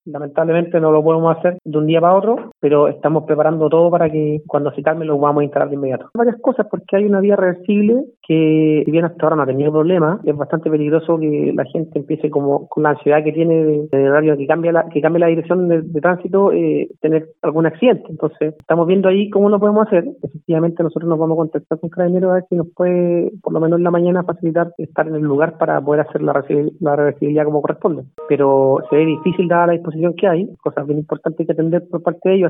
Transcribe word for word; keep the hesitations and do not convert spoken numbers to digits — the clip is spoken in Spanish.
Lamentablemente no lo podemos hacer de un día para otro, pero estamos preparando todo para que cuando se calme lo vamos a instalar de inmediato. Varias cosas, porque hay una vía reversible que, si bien hasta ahora no ha tenido problemas, es bastante peligroso que la gente empiece como con la ansiedad que tiene de, de horario que cambia la, que cambie la dirección de, de tránsito, eh, tener algún accidente. Entonces, estamos viendo ahí cómo lo podemos hacer. Efectivamente, nosotros nos vamos a contactar con Carabineros a ver si nos puede, por lo menos en la mañana, facilitar estar en el lugar para poder hacer la, la reversibilidad como corresponde. Pero se ve difícil dada la disposición que hay, cosas bien importantes que atender por parte de ellos.